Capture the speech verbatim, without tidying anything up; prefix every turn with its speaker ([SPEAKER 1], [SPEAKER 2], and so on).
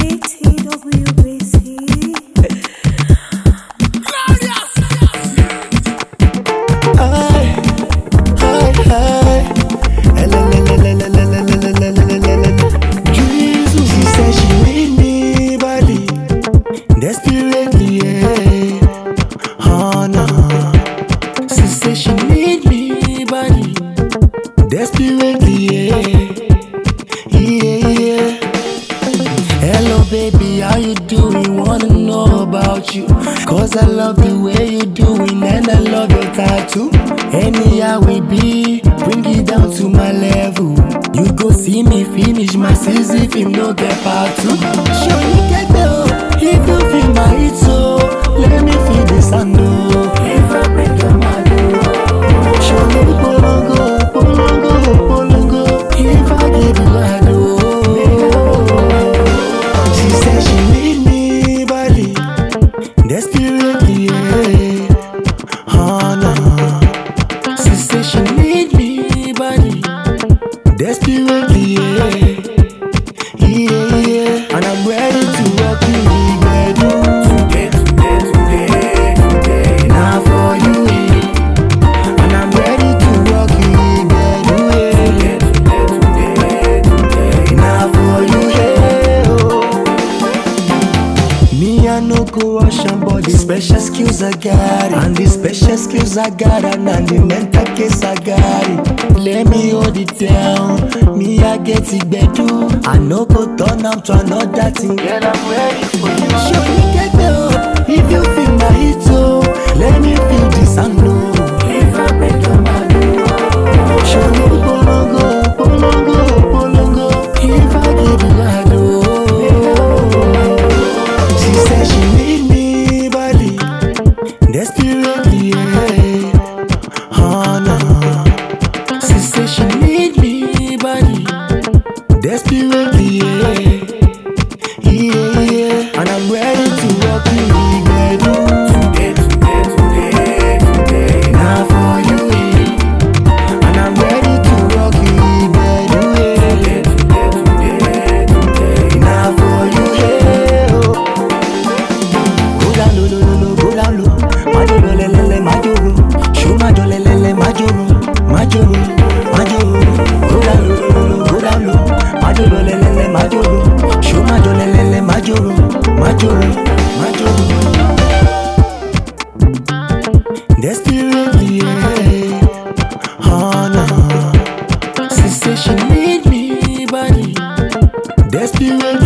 [SPEAKER 1] Desperately, yeah. Oh no. She said she need me, body. Desperately, yeah. Yeah, yeah. Hello, baby, how you doing? Wanna know about you? Cause I love the way you doing, and I love your tattoo. Anyhow we be, bring it down to my level. You go see me finish my season if him no get part two. Show you get the if you feel my heat, so let me feel the sun, no. If I break your mind, show me the polongo, polongo, polongo. If I give you a do, she said she need me badly, desperately, yeah. Oh no. She said she need me badly, desperately, yeah. Yeah, yeah. And I'm ready to rock you. Today, today, today, today. Now for you, eh. And I'm ready to rock you, baby. Today, today, today, today. Now for you, hey, oh. Me, I no go rush and but the special skills I got it. And the special skills I got it. And the mental case I got it. Let me hold it down. Me, I get it better. I no go turn am to another thing. Girl, I'm ready for you. Show me get up if you feel my heat, oh. Let me feel this and know. If I break your mind, oh. Show me the polongo, polongo, polongo. If I give you a do. She said she need me badly, desperately, yeah. Oh no. She said she need me badly, desperately, yeah. Yeah, yeah. And I'm ready to rock you, baby. Today, today, today, today. Now for you, yeah. And I'm ready to rock you, baby. Today, today, today, today. Now for you, yeah. Oh. Go down low, low, low, go down low. Majoro, le, le, le, majoro. Show majoro, le, le, le, majoro. Majoro, majoro. Go down low, low, low, go down low. Majoro, le, le, le, majoro. Show majoro, le, le, le, majoro. Majoro, majoro. Desperately, yeah. Oh no. She said she need me, buddy. Desperately.